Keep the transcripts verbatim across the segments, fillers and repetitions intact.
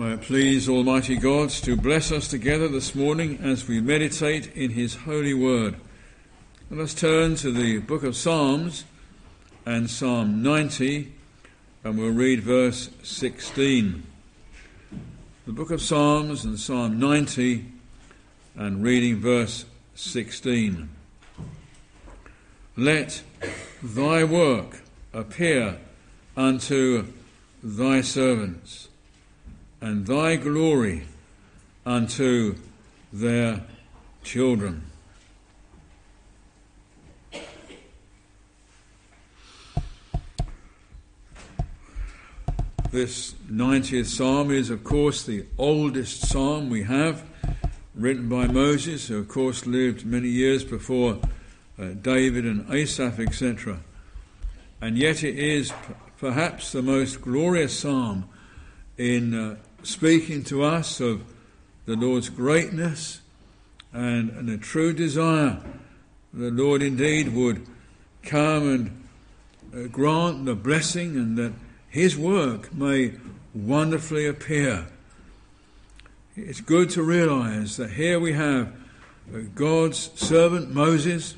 May it please Almighty God to bless us together this morning as we meditate in his holy word. Let us turn to the book of Psalms and Psalm ninety, and we'll read verse sixteen. The book of Psalms and Psalm ninety, and reading verse sixteen. Let thy work appear unto thy servants, and thy glory unto their children. This ninetieth psalm is, of course, the oldest psalm we have, written by Moses, who, of course, lived many years before uh, David and Asaph, et cetera. And yet it is p- perhaps the most glorious psalm in uh, speaking to us of the Lord's greatness and, and a true desire the Lord indeed would come and uh, grant the blessing, and that his work may wonderfully appear. It's good to realize that here we have God's servant Moses,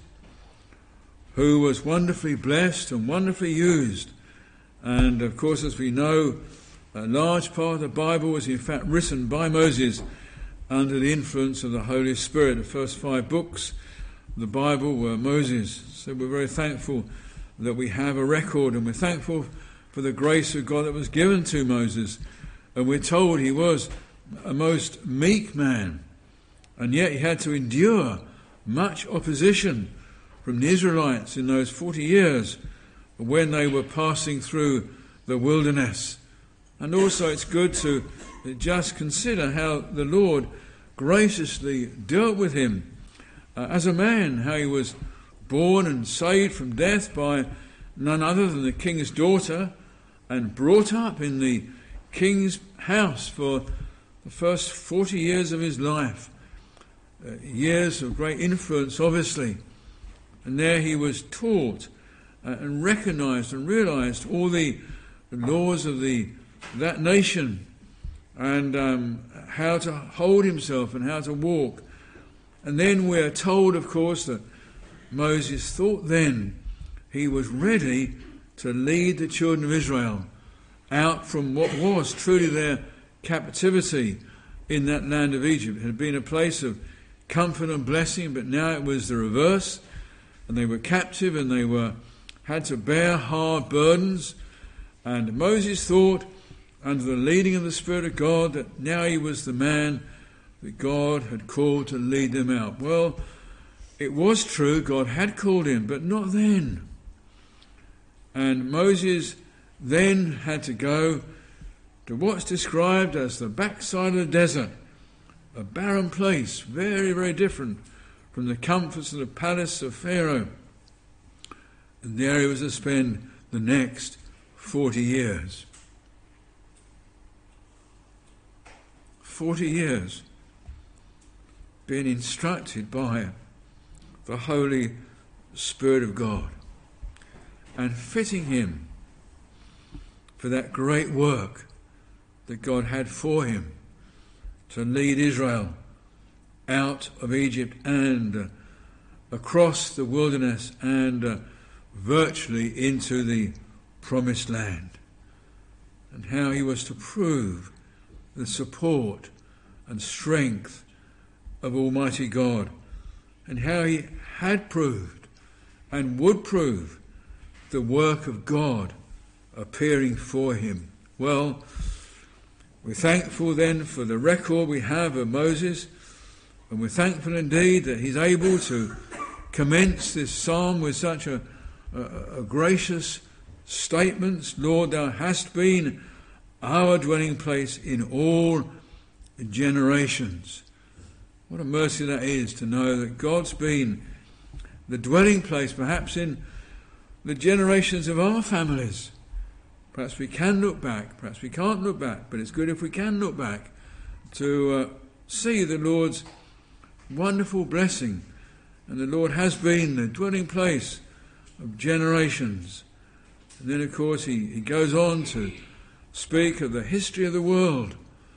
who was wonderfully blessed and wonderfully used. And of course, as we know, a large part of the Bible was in fact written by Moses under the influence of the Holy Spirit. The first five books of the Bible were Moses. So we're very thankful that we have a record, and we're thankful for the grace of God that was given to Moses. And we're told he was a most meek man, and yet he had to endure much opposition from the Israelites in those forty years when they were passing through the wilderness. And also it's good to just consider how the Lord graciously dealt with him uh, as a man, how he was born and saved from death by none other than the king's daughter, and brought up in the king's house for the first forty years of his life. Uh, years of great influence, obviously. And there he was taught uh, and recognised and realised all the laws of the that nation, and um, how to hold himself and how to walk. And then we are told, of course, that Moses thought then he was ready to lead the children of Israel out from what was truly their captivity in that land of Egypt. It had been a place of comfort and blessing, but now it was the reverse, and they were captive, and they were had to bear hard burdens. And Moses thought, under the leading of the Spirit of God, that now he was the man that God had called to lead them out. Well, it was true, God had called him, but not then. And Moses then had to go to what's described as the backside of the desert, a barren place, very, very different from the comforts of the palace of Pharaoh. And there he was to spend the next forty years. Forty years being instructed by the Holy Spirit of God and fitting him for that great work that God had for him to lead Israel out of Egypt and uh, across the wilderness and uh, virtually into the promised land, and how he was to prove the support and strength of Almighty God, and how he had proved and would prove the work of God appearing for him. Well, we're thankful then for the record we have of Moses, and we're thankful indeed that he's able to commence this psalm with such a, a, a gracious statements. Lord, thou hast been our dwelling place in all generations. What a mercy that is, to know that God's been the dwelling place perhaps in the generations of our families. Perhaps we can look back, perhaps we can't look back, but it's good if we can look back to uh, see the Lord's wonderful blessing. And the Lord has been the dwelling place of generations. And then, of course, he, he goes on to speak of the history of the world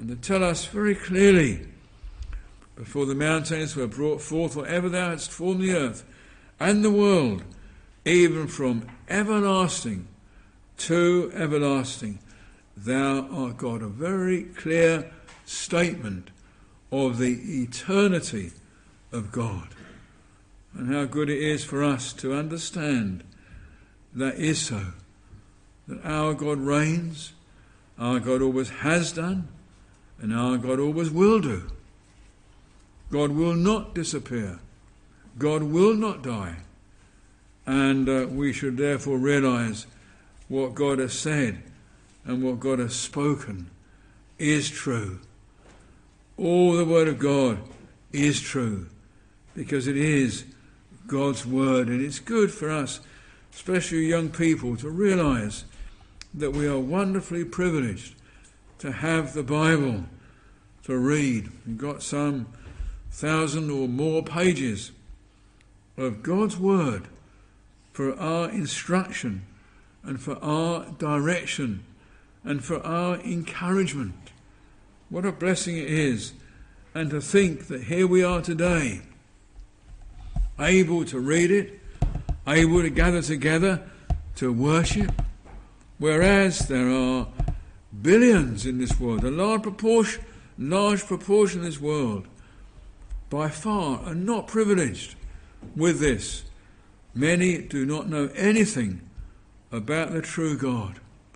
and to tell us very clearly, before the mountains were brought forth, whatever thou hadst formed the earth and the world, even from everlasting to everlasting, thou art God. A very clear statement of the eternity of God, and how good it is for us to understand that is so, that our God reigns, our God always has done, and our God always will do. God will not disappear. God will not die. And uh, we should therefore realize what God has said and what God has spoken is true. All the word of God is true, because it is God's word, and it's good for us, especially young people, to realize that we are wonderfully privileged to have the Bible to read. We've got some thousand or more pages of God's word for our instruction and for our direction and for our encouragement. What a blessing it is. And to think that here we are today, able to read it, able to gather together to worship, whereas there are billions in this world, a large proportion, large proportion of this world, by far are not privileged with this. Many do not know anything about the true God.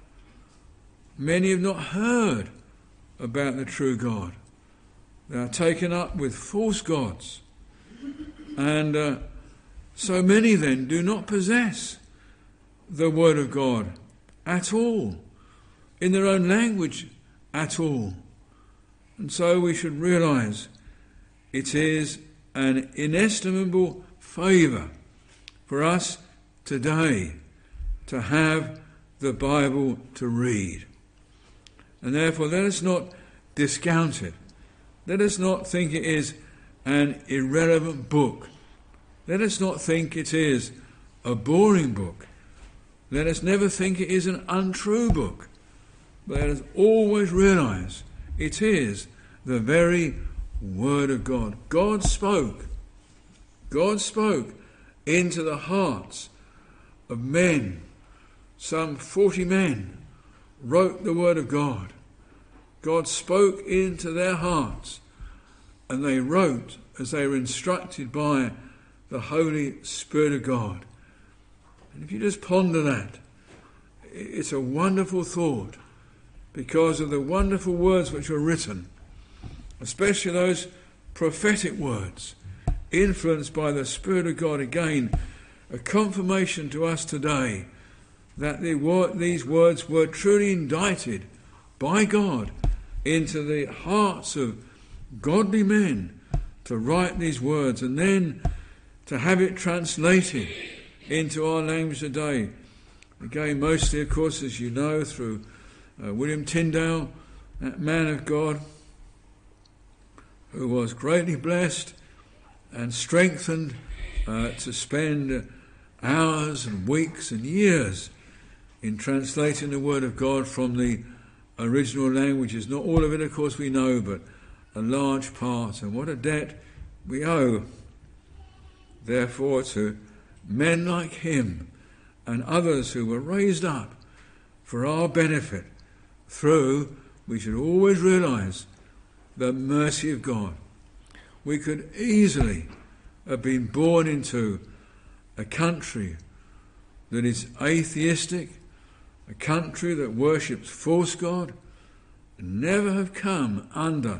Many have not heard about the true God. They are taken up with false gods. And uh, so many then do not possess the word of God at all, in their own language at all. And so we should realize it is an inestimable favour for us today to have the Bible to read. And therefore let us not discount it. Let us not think it is an irrelevant book. Let us not think it is a boring book. Let us never think it is an untrue book. But let us always realize it is the very word of God. God spoke. God spoke into the hearts of men. Some forty men wrote the word of God. God spoke into their hearts, and they wrote as they were instructed by the Holy Spirit of God. And if you just ponder that, it's a wonderful thought, because of the wonderful words which were written, especially those prophetic words, influenced by the Spirit of God. Again, a confirmation to us today that the word, these words were truly indicted by God into the hearts of godly men to write these words, and then to have it translated into our language today. Again, mostly, of course, as you know, through uh, William Tyndale, that man of God, who was greatly blessed and strengthened uh, to spend hours and weeks and years in translating the Word of God from the original languages. Not all of it, of course, we know, but a large part. And what a debt we owe, therefore, to men like him and others who were raised up for our benefit through, we should always realize, the mercy of God. We could easily have been born into a country that is atheistic, a country that worships false God, and never have come under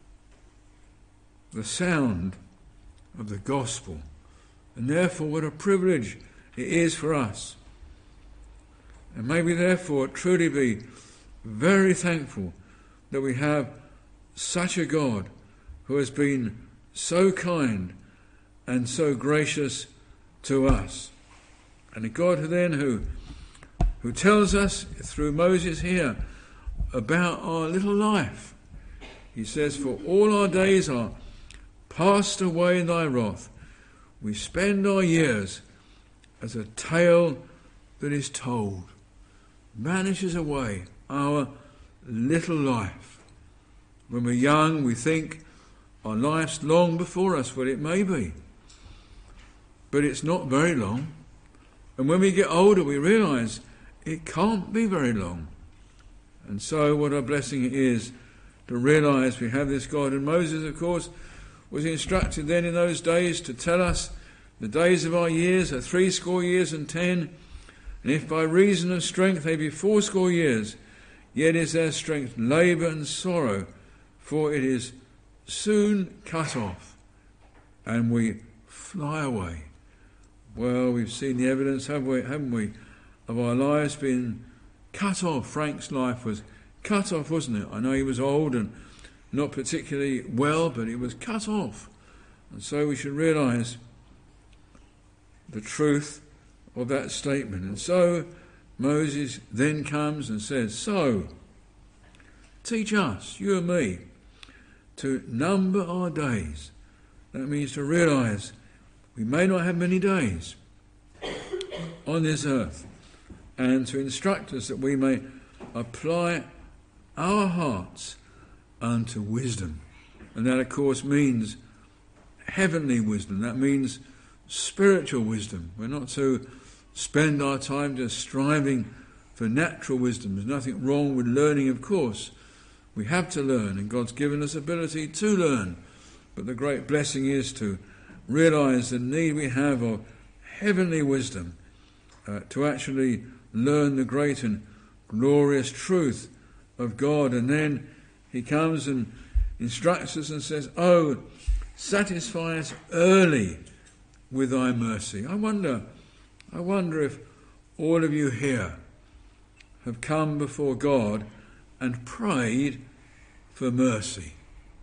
the sound of the gospel. And therefore, what a privilege it is for us. And may we therefore truly be very thankful that we have such a God who has been so kind and so gracious to us. And a God who then who, who tells us through Moses here about our little life. He says, for all our days are passed away in thy wrath. We spend our years as a tale that is told. Vanishes away our little life. When we're young, we think our life's long before us. Well, it may be, but it's not very long. And when we get older, we realise it can't be very long. And so what a blessing it is to realise we have this God. And Moses, of course, was instructed then in those days to tell us the days of our years are threescore years and ten, and if by reason of strength they be fourscore years, yet is their strength labour and sorrow, for it is soon cut off, and we fly away. Well, we've seen the evidence, haven't we, haven't we, of our lives being cut off. Frank's life was cut off, wasn't it? I know he was old and not particularly well, but he was cut off. And so we should realise the truth of that statement. And so Moses then comes and says, so, teach us, you and me, to number our days. That means to realise we may not have many days on this earth, and to instruct us that we may apply our hearts unto wisdom. And that, of course, means heavenly wisdom. That means spiritual wisdom. We're not to spend our time just striving for natural wisdom. There's nothing wrong with learning, of course. We have to learn, and God's given us ability to learn. But the great blessing is to realise the need we have of heavenly wisdom, uh, to actually learn the great and glorious truth of God. And then he comes and instructs us and says, oh, satisfy us early with thy mercy. I wonder, I wonder if all of you here have come before God and prayed for mercy.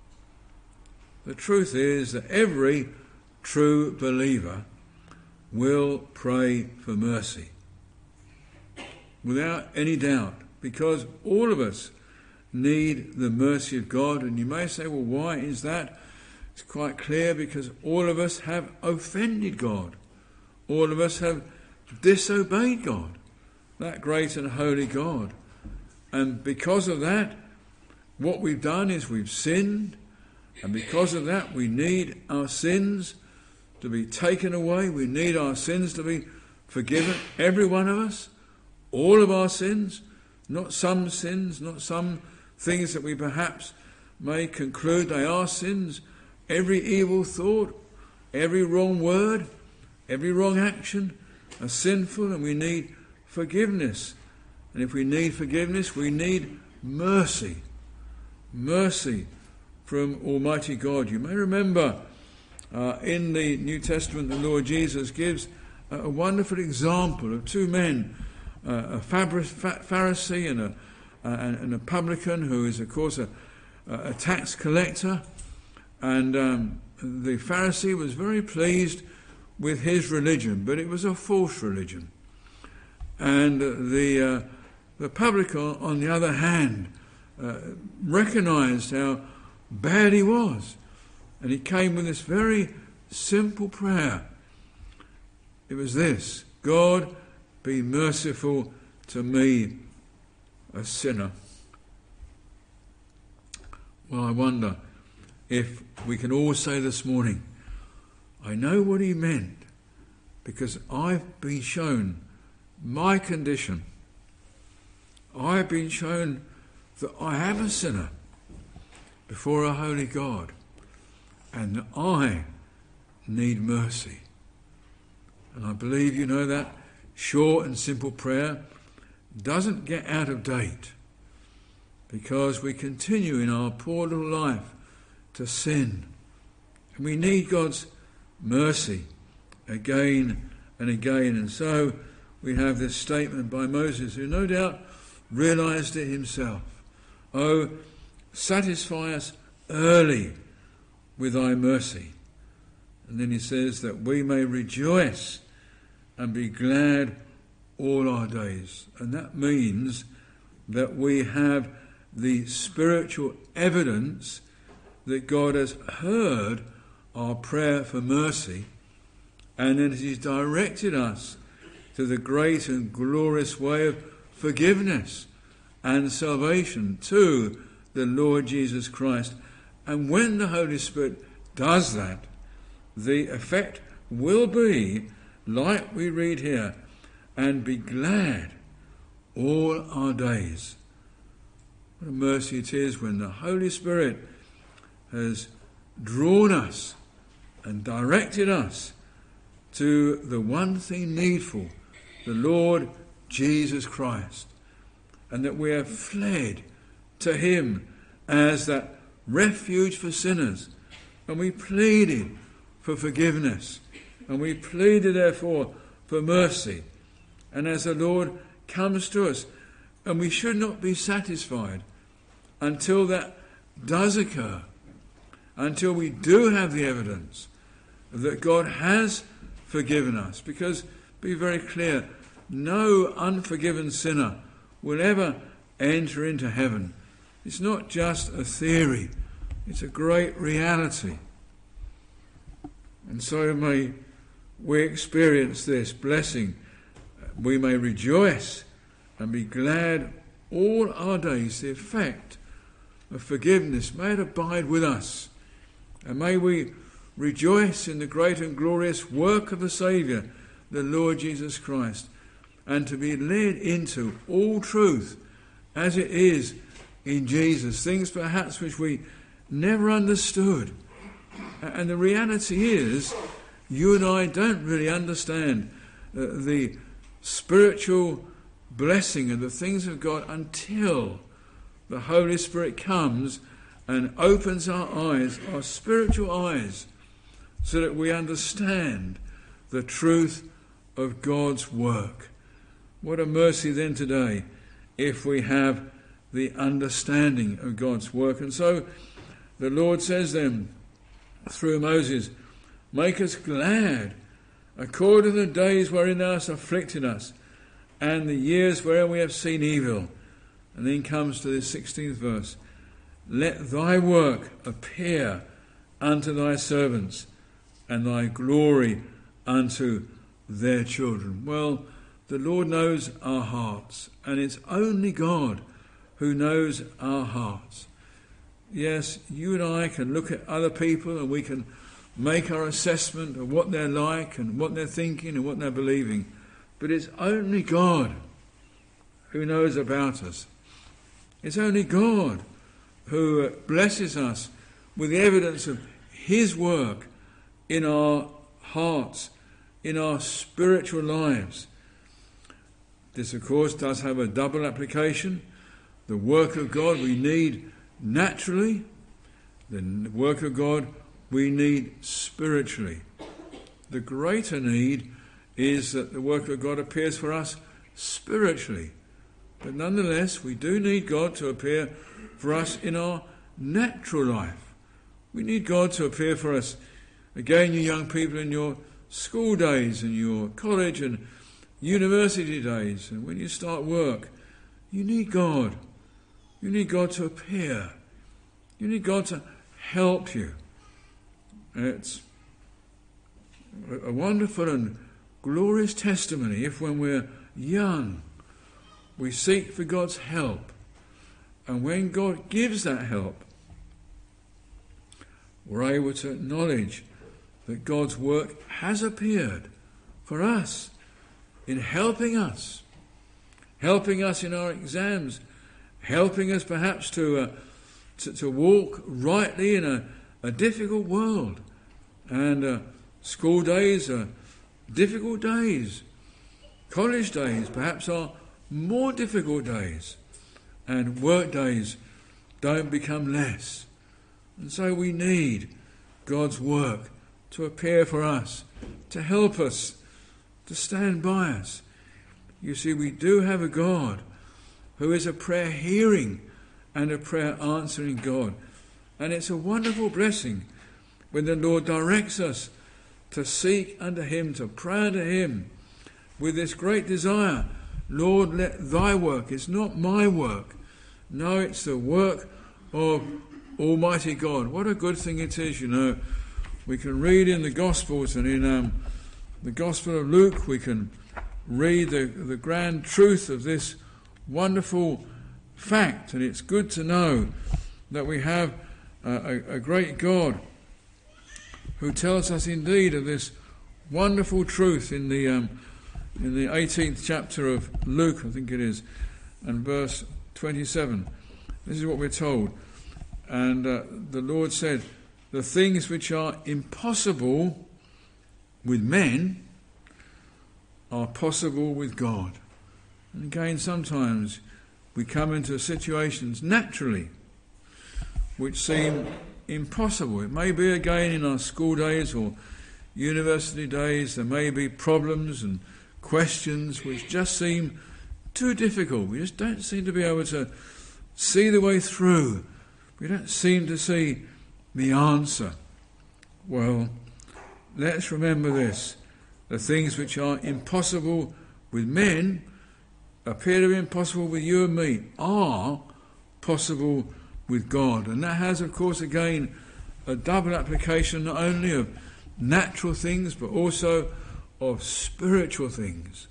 The truth is that every true believer will pray for mercy, without any doubt, because all of us need the mercy of God. And you may say, well, why is that? It's quite clear, because all of us have offended God. All of us have disobeyed God, that great and holy God. And because of that, what we've done is we've sinned, and because of that we need our sins to be taken away. We need our sins to be forgiven, every one of us, all of our sins, not some sins, not some things that we perhaps may conclude they are sins. Every evil thought, every wrong word, every wrong action are sinful, and we need forgiveness. And if we need forgiveness, we need mercy. Mercy from Almighty God. You may remember uh, in the New Testament the Lord Jesus gives a, a wonderful example of two men, uh, a Pharisee and a, uh, and a publican, who is of course a, a tax collector. And um, the Pharisee was very pleased with his religion, but it was a false religion. And uh, the uh, the publican, on the other hand, uh, recognised how bad he was, and he came with this very simple prayer. It was this: God, be merciful to me, a sinner. Well, I wonder if we can all say this morning, I know what he meant, because I've been shown my condition. I've been shown that I am a sinner before a holy God, and that I need mercy. And I believe you know that short and simple prayer doesn't get out of date, because we continue in our poor little life to sin. And we need God's mercy again and again. And so we have this statement by Moses, who no doubt realised it himself. Oh, satisfy us early with thy mercy. And then he says that we may rejoice and be glad all our days. And that means that we have the spiritual evidence that God has heard our prayer for mercy, and that he's directed us to the great and glorious way of forgiveness and salvation, to the Lord Jesus Christ. And when the Holy Spirit does that, the effect will be, like we read here, and be glad all our days. What a mercy it is when the Holy Spirit has drawn us and directed us to the one thing needful, the Lord Jesus Christ, and that we have fled to him as that refuge for sinners, and we pleaded for forgiveness, and we pleaded therefore for mercy. And as the Lord comes to us, and we should not be satisfied until that does occur, until we do have the evidence that God has forgiven us. Because, be very clear, no unforgiven sinner will ever enter into heaven. It's not just a theory, it's a great reality. And so may we experience this blessing. We may rejoice and be glad all our days. The effect of forgiveness, may it abide with us. And may we rejoice in the great and glorious work of the Saviour, the Lord Jesus Christ, and to be led into all truth as it is in Jesus, things perhaps which we never understood. And the reality is, you and I don't really understand uh, the spiritual blessing of the things of God until the Holy Spirit comes and opens our eyes, our spiritual eyes, so that we understand the truth of God's work. What a mercy then today if we have the understanding of God's work. And so the Lord says then, through Moses, make us glad according to the days wherein thou hast afflicted us, and the years wherein we have seen evil. And then comes to the sixteenth verse, let thy work appear unto thy servants, and thy glory unto their children. Well, the Lord knows our hearts, and it's only God who knows our hearts. Yes, you and I can look at other people and we can make our assessment of what they're like and what they're thinking and what they're believing. But it's only God who knows about us. It's only God who blesses us with the evidence of his work in our hearts, in our spiritual lives. This, of course, does have a double application. The work of God we need naturally, the work of God we need spiritually. The greater need is that the work of God appears for us spiritually. But nonetheless, we do need God to appear for us in our natural life. We need God to appear for us, again, you young people, in your school days and your college and university days, and when you start work. You need God. You need God to appear. You need God to help you. It's a wonderful and glorious testimony if when we're young we seek for God's help, and when God gives that help, we're able to acknowledge that God's work has appeared for us in helping us, helping us in our exams, helping us perhaps to uh, to, to walk rightly in a, a difficult world. And uh, school days are difficult days. College days perhaps are more difficult days. And work days don't become less. And so we need God's work to appear for us, to help us, to stand by us. You see, we do have a God who is a prayer hearing and a prayer answering God. And it's a wonderful blessing when the Lord directs us to seek unto him, to pray unto him with this great desire. Lord, let thy work, it's not my work. No, it's the work of Almighty God. What a good thing it is, you know. We can read in the Gospels, and in um, the Gospel of Luke we can read the, the grand truth of this wonderful fact. And it's good to know that we have a, a, a great God who tells us indeed of this wonderful truth in the um, in the eighteenth chapter of Luke, I think it is, and verse twenty-seven. This is what we're told. And uh, the Lord said, the things which are impossible with men are possible with God. And again, sometimes we come into situations naturally which seem impossible. It may be again in our school days or university days, there may be problems and questions which just seem too difficult. We just don't seem to be able to see the way through. We don't seem to see the answer. Well, let's remember this. The things which are impossible with men appear to be impossible with you and me are possible with God. And that has, of course, again, a double application not only of natural things but also of spiritual things.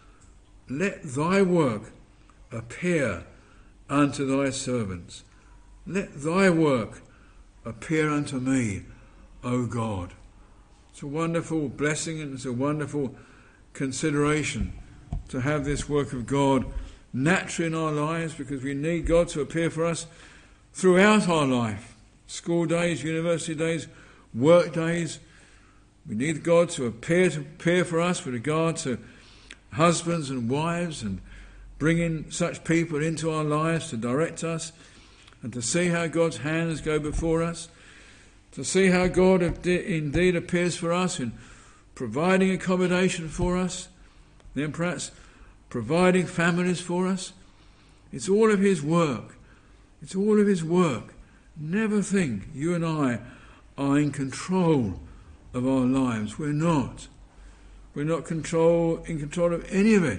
Let thy work appear unto thy servants. Let thy work appear unto me, O God. It's a wonderful blessing and it's a wonderful consideration to have this work of God naturally in our lives, because we need God to appear for us throughout our life. School days, university days, work days. We need God to appear to appear for us with regard to husbands and wives, and bringing such people into our lives to direct us and to see how God's hands go before us, to see how God indeed appears for us in providing accommodation for us, then perhaps providing families for us. It's all of his work. It's all of his work. Never think you and I are in control of our lives. We're not. We're not control, in control of any of it.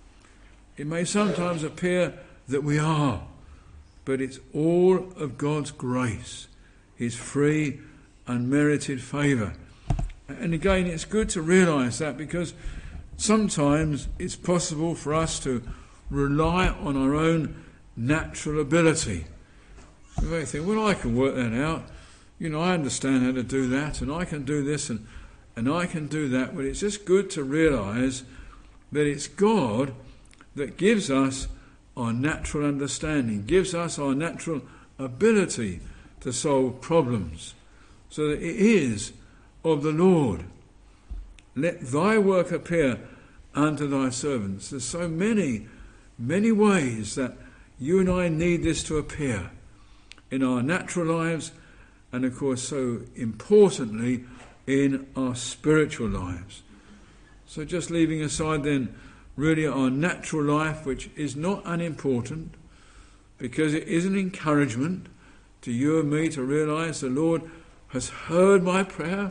It may sometimes appear that we are, but it's all of God's grace, his free, unmerited favour. And again, it's good to realise that, because sometimes it's possible for us to rely on our own natural ability. We may think, well, I can work that out. You know, I understand how to do that, and I can do this, and, and I can do that. But it's just good to realise that it's God that gives us our natural understanding, gives us our natural ability to solve problems, so that it is of the Lord. Let thy work appear unto thy servants. There's so many, many ways that you and I need this to appear in our natural lives, and of course so importantly in our spiritual lives. So just leaving aside then really our natural life, which is not unimportant, because it is an encouragement to you and me to realise the Lord has heard my prayer.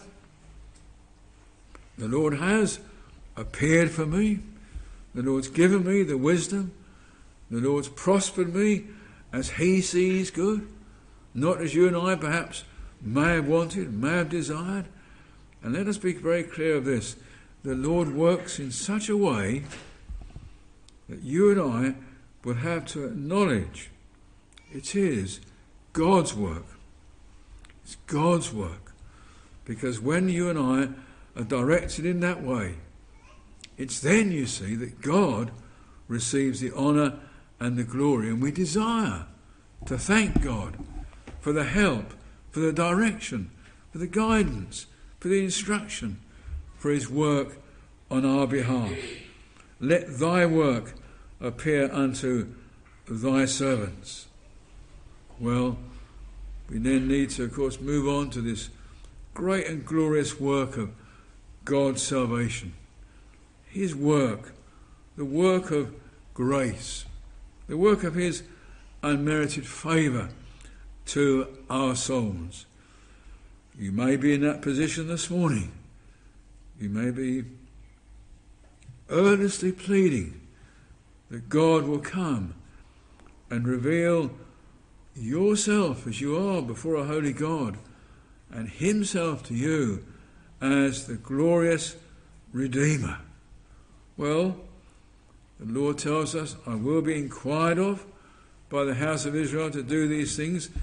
The Lord has appeared for me. The Lord's given me the wisdom. The Lord's prospered me as he sees good, not as you and I perhaps may have wanted, may have desired. And let us be very clear of this. The Lord works in such a way that you and I will have to acknowledge it is God's work. It's God's work. Because when you and I are directed in that way, it's then, you see, that God receives the honour and the glory. And we desire to thank God for the help, for the direction, for the guidance, for the instruction, for his work on our behalf. Let thy work appear unto thy servants. Well, we then need to, of course, move on to this great and glorious work of God's salvation. His work, the work of grace, the work of his unmerited favour to our souls. You may be in that position this morning. You may be earnestly pleading that God will come and reveal yourself as you are before a holy God, and himself to you as the glorious Redeemer. Well, the Lord tells us, I will be inquired of by the house of Israel to do these things.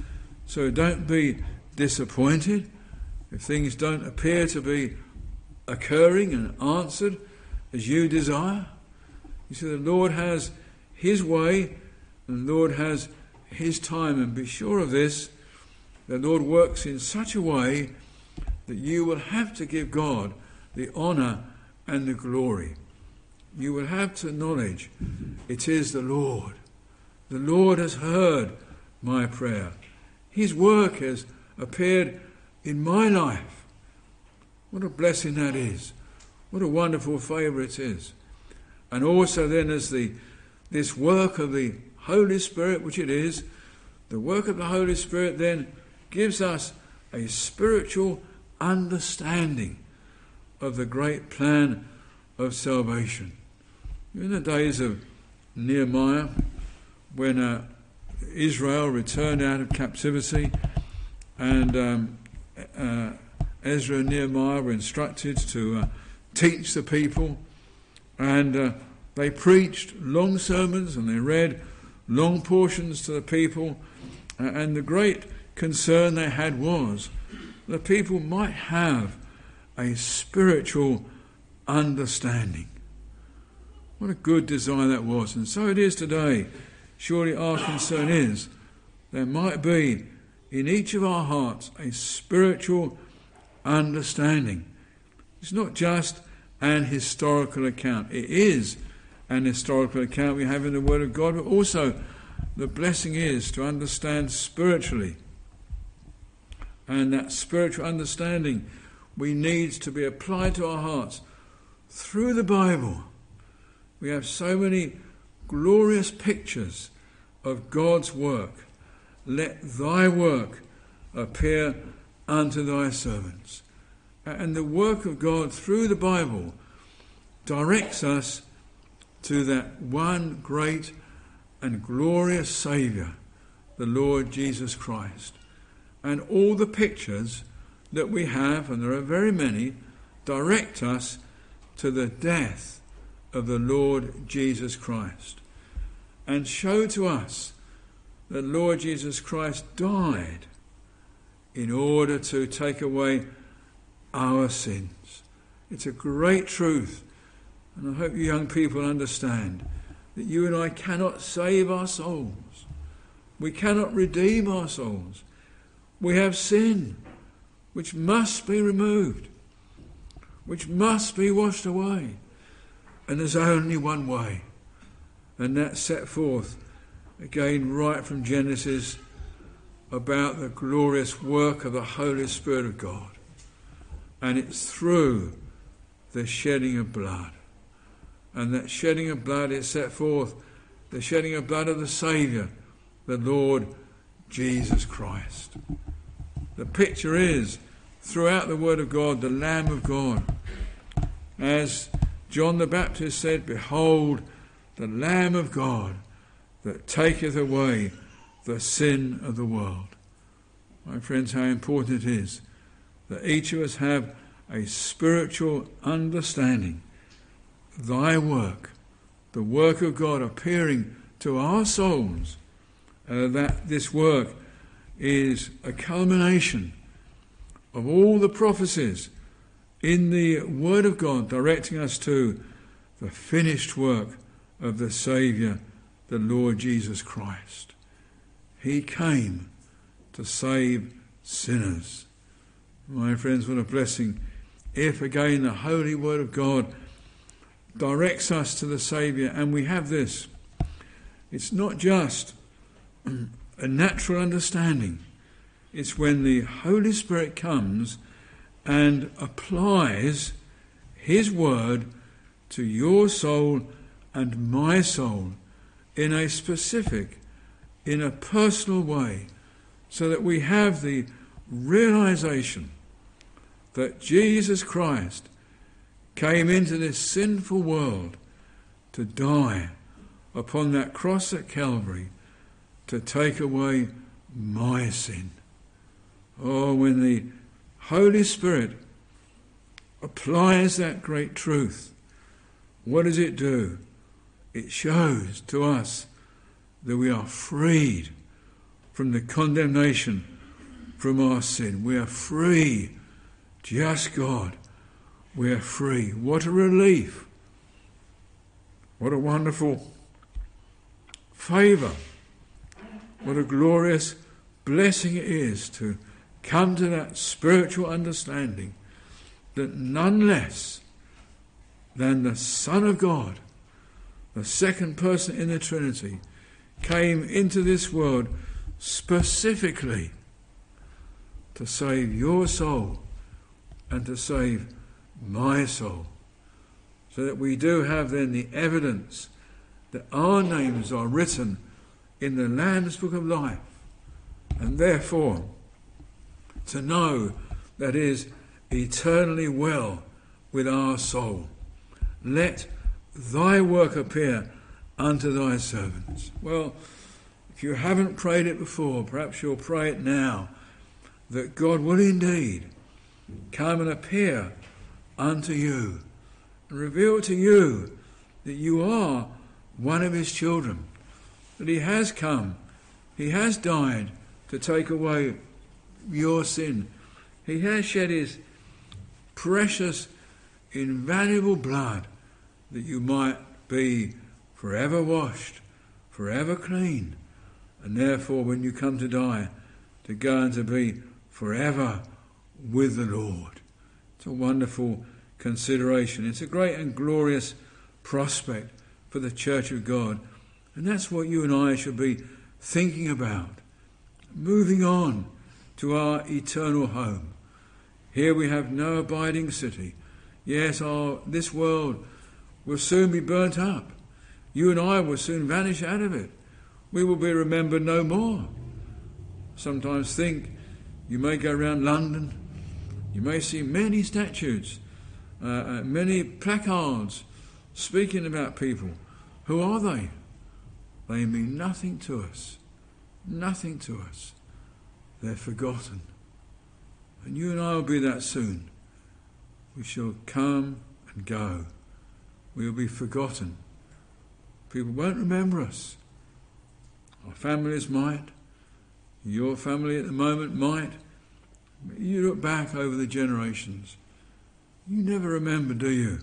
So don't be disappointed if things don't appear to be occurring and answered as you desire. You see, the Lord has his way and the Lord has his time, and be sure of this, the Lord works in such a way that you will have to give God the honour and the glory. You will have to acknowledge it is the Lord. The Lord has heard my prayer. His work has appeared in my life. What a blessing that is. What a wonderful favour it is. And also then as the this work of the Holy Spirit, which it is, the work of the Holy Spirit then gives us a spiritual understanding of the great plan of salvation. In the days of Nehemiah, when uh, Israel returned out of captivity, and um, uh, Ezra and Nehemiah were instructed to uh, teach the people, and uh, they preached long sermons and they read long portions to the people, uh, and the great concern they had was the people might have a spiritual understanding. What a good desire that was, and so it is today. Surely our concern is there might be in each of our hearts a spiritual understanding. It's not just an historical account. It is an historical account we have in the Word of God, but also the blessing is to understand spiritually. And that spiritual understanding we need to be applied to our hearts through the Bible. We have so many glorious pictures of God's work. Let thy work appear unto thy servants. And the work of God through the Bible directs us to that one great and glorious Saviour, the Lord Jesus Christ. And all the pictures that we have, and there are very many, direct us to the death of the Lord Jesus Christ, and show to us that Lord Jesus Christ died in order to take away our sins. It's a great truth, and I hope you young people understand that you and I cannot save our souls. We cannot redeem our souls. We have sin which must be removed, which must be washed away. And there's only one way, and that's set forth again right from Genesis about the glorious work of the Holy Spirit of God. And it's through the shedding of blood. And that shedding of blood is set forth, the shedding of blood of the Saviour, the Lord Jesus Christ. The picture is, throughout the Word of God, the Lamb of God. As John the Baptist said, behold, the Lamb of God that taketh away the sin of the world. My friends, how important it is that each of us have a spiritual understanding. Thy work, the work of God appearing to our souls, uh, that this work is a culmination of all the prophecies in the Word of God directing us to the finished work of the Saviour, the Lord Jesus Christ. He came to save sinners. My friends, what a blessing if again the Holy Word of God directs us to the Saviour, and we have this. It's not just a natural understanding. It's when the Holy Spirit comes and applies his word to your soul and my soul in a specific, in a personal way, so that we have the realization that Jesus Christ came into this sinful world to die upon that cross at Calvary to take away my sin. Oh, when the Holy Spirit applies that great truth, what does it do? It shows to us that we are freed from the condemnation from our sin. We are free. Just God. We are free. What a relief. What a wonderful favour. What a glorious blessing it is to come to that spiritual understanding that none less than the Son of God, the second person in the Trinity, came into this world specifically to save your soul and to save my soul. So that we do have then the evidence that our names are written in the Lamb's Book of Life, and therefore to know that is eternally well with our soul. Let thy work appear unto thy servants. Well, if you haven't prayed it before, perhaps you'll pray it now, that God will indeed come and appear unto you and reveal to you that you are one of his children, that he has come, he has died to take away your sin. He has shed his precious, invaluable blood that you might be forever washed, forever clean, and therefore when you come to die, to go and to be forever with the Lord. It's a wonderful consideration. It's a great and glorious prospect for the Church of God, and that's what you and I should be thinking about, moving on to our eternal home. Here we have no abiding city. Yes, our, this world will soon be burnt up. You and I will soon vanish out of it. We will be remembered no more. Sometimes think you may go around London, you may see many statues, uh, uh, many placards speaking about people. Who are they? They mean nothing to us. Nothing to us. They're forgotten. And you and I will be that soon. We shall come and go. We will be forgotten. People won't remember us. Our families might. Your family at the moment might. But you look back over the generations. You never remember, do you?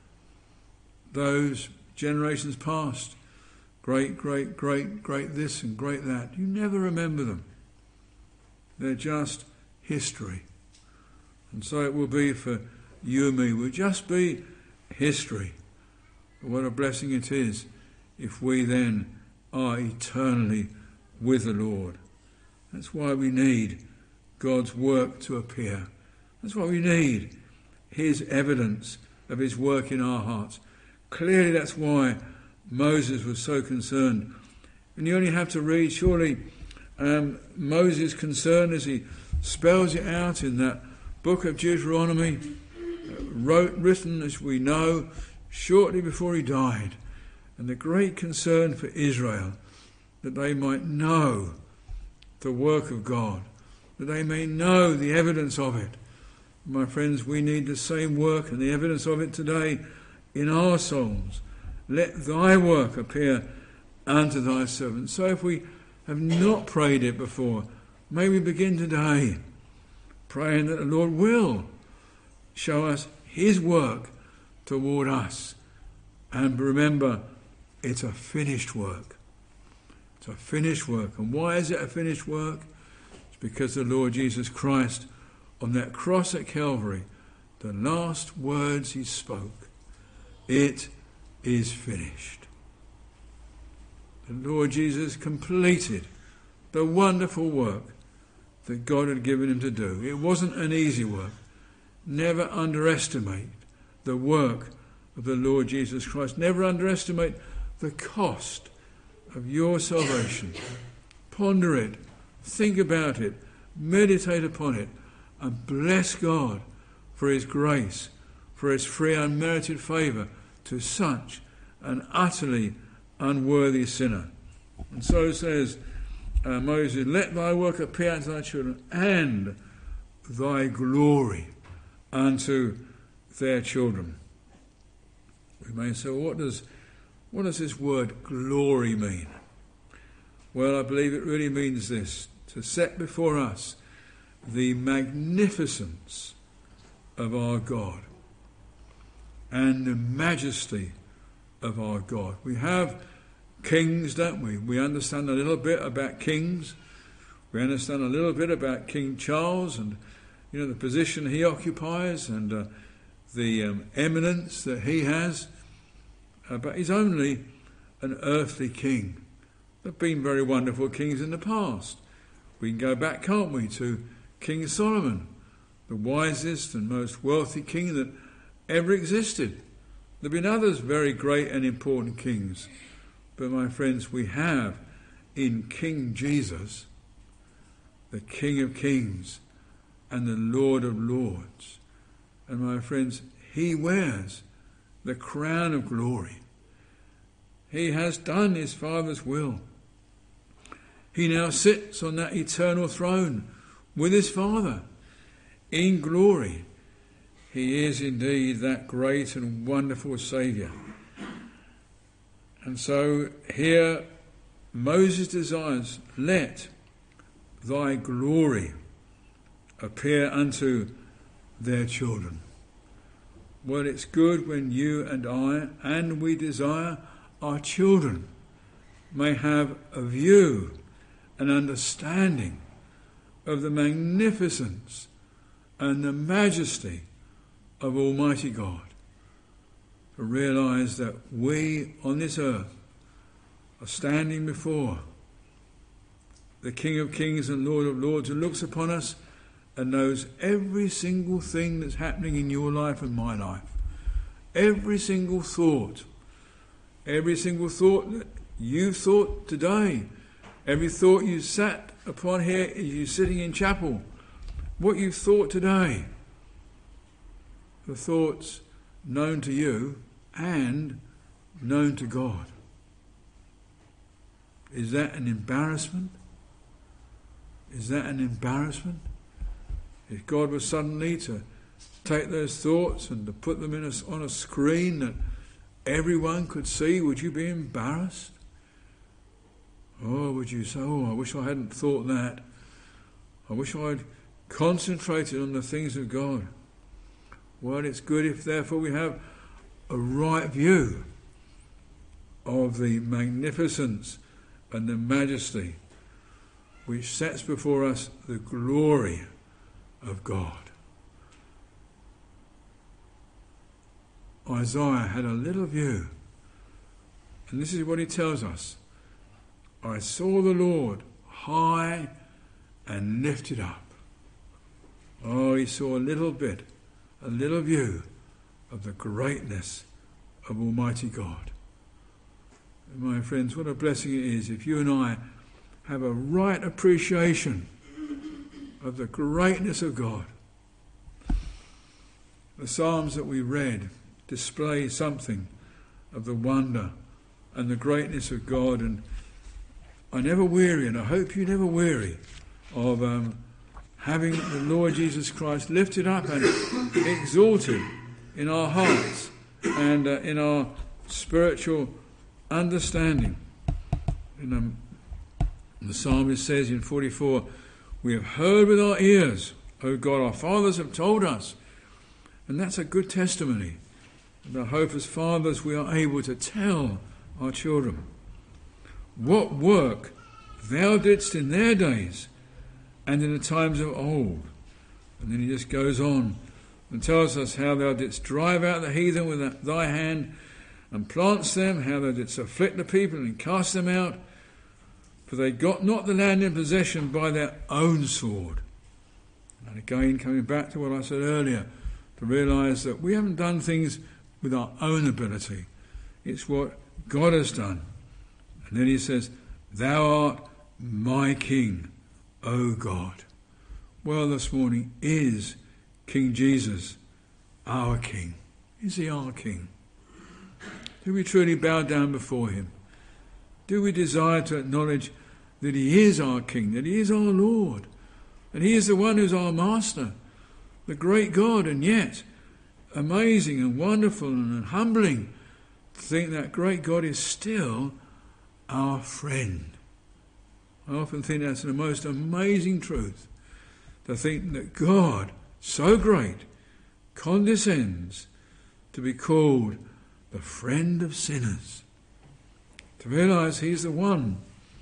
Those generations past. Great, great, great, great this and great that. You never remember them. They're just history. And so it will be for you and me. We'll just be history. But what a blessing it is if we then are eternally with the Lord. That's why we need God's work to appear. That's why we need his evidence of his work in our hearts. Clearly that's why Moses was so concerned. And you only have to read, surely, um, Moses' concern as he spells it out in that book of Deuteronomy, uh, wrote, written, as we know, shortly before he died. And the great concern for Israel, that they might know the work of God, that they may know the evidence of it. My friends, we need the same work and the evidence of it today in our souls. Let thy work appear unto thy servants. So if we have not prayed it before, may we begin today praying that the Lord will show us his work toward us. And remember, it's a finished work. It's a finished work. And why is it a finished work? It's because the Lord Jesus Christ, on that cross at Calvary, the last words he spoke, it is finished. The Lord Jesus completed the wonderful work that God had given him to do. It wasn't an easy work. Never underestimate the work of the Lord Jesus Christ. Never underestimate the cost of your salvation. Ponder it, think about it, meditate upon it, and bless God for his grace, for his free unmerited favour to such an utterly unworthy sinner. And so says uh, Moses, let thy work appear unto thy children, and thy glory unto their children. We may say, well, what does what does this word glory mean? Well, I believe it really means this, to set before us the magnificence of our God and the majesty of our God. We have kings, don't we? We understand a little bit about kings. We understand a little bit about King Charles and, you know, the position he occupies and uh, the um, eminence that he has. Uh, but he's only an earthly king. There have been very wonderful kings in the past. We can go back, can't we, to King Solomon, the wisest and most wealthy king that ever existed. There have been others very great and important kings. But my friends, we have in King Jesus, the King of Kings and the Lord of Lords. And my friends, he wears the crown of glory. He has done his Father's will. He now sits on that eternal throne with his Father in glory. He is indeed that great and wonderful Saviour. And so here Moses desires, let thy glory appear unto their children. Well, it's good when you and I, and we desire our children, may have a view, an understanding of the magnificence and the majesty of Almighty God. To realise that we on this earth are standing before the King of Kings and Lord of Lords, who looks upon us and knows every single thing that's happening in your life and my life. Every single thought. Every single thought that you thought today. Every thought you sat upon here as you're sitting in chapel. What you thought today. The thoughts known to you and known to God. Is that an embarrassment? Is that an embarrassment? If God was suddenly to take those thoughts and to put them in a, on a screen that everyone could see, would you be embarrassed? Or would you say, oh, I wish I hadn't thought that. I wish I'd concentrated on the things of God. Well, it's good if therefore we have a right view of the magnificence and the majesty which sets before us the glory of God. Isaiah had a little view, and this is what he tells us. I saw the Lord high and lifted up. Oh, he saw a little bit, a little view of the greatness of Almighty God. And my friends, what a blessing it is if you and I have a right appreciation of the greatness of God. The Psalms that we read display something of the wonder and the greatness of God, and I never weary, and I hope you never weary, of um, having the Lord Jesus Christ lifted up and exalted in our hearts and uh, in our spiritual understanding. And, um, the psalmist says in forty-four, we have heard with our ears, O God, our fathers have told us. And that's a good testimony. And I hope as fathers we are able to tell our children what work thou didst in their days and in the times of old. And then he just goes on and tells us how thou didst drive out the heathen with thy hand and plants them, how thou didst afflict the people and cast them out, for they got not the land in possession by their own sword. And again, coming back to what I said earlier, to realise that we haven't done things with our own ability. It's what God has done. And then he says, thou art my King, O God. Well, this morning, is King Jesus our King? Is he our King? Do we truly bow down before him? Do we desire to acknowledge that he is our King, that he is our Lord, and he is the one who's our Master, the great God, and yet amazing and wonderful and humbling to think that great God is still our friend. I often think that's the most amazing truth, to think that God, so great, condescends to be called the friend of sinners. To realise he's the one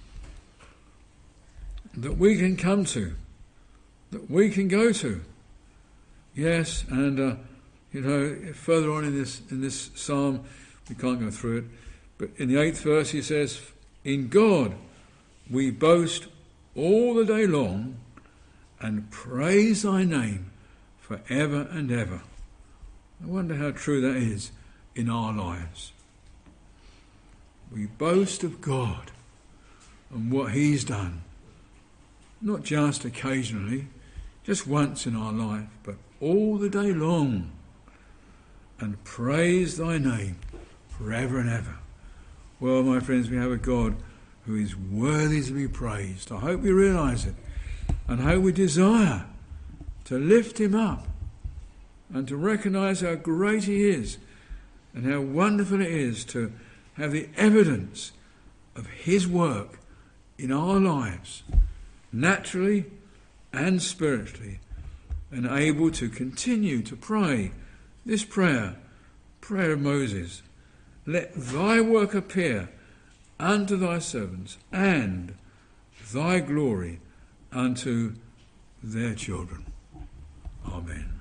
that we can come to, that we can go to. Yes, and uh, you know, further on in this in this psalm, we can't go through it, but in the eighth verse he says, "In God we boast all the day long and praise thy name for ever and ever." I wonder how true that is in our lives. We boast of God and what he's done, not just occasionally, just once in our life, but all the day long, and praise thy name forever and ever. Well, my friends, we have a God who is worthy to be praised. I hope we realise it, and hope we desire to lift him up and to recognise how great he is and how wonderful it is to have the evidence of his work in our lives, naturally and spiritually, and able to continue to pray this prayer, prayer of Moses: "Let thy work appear unto thy servants, and thy glory unto their children." Amen.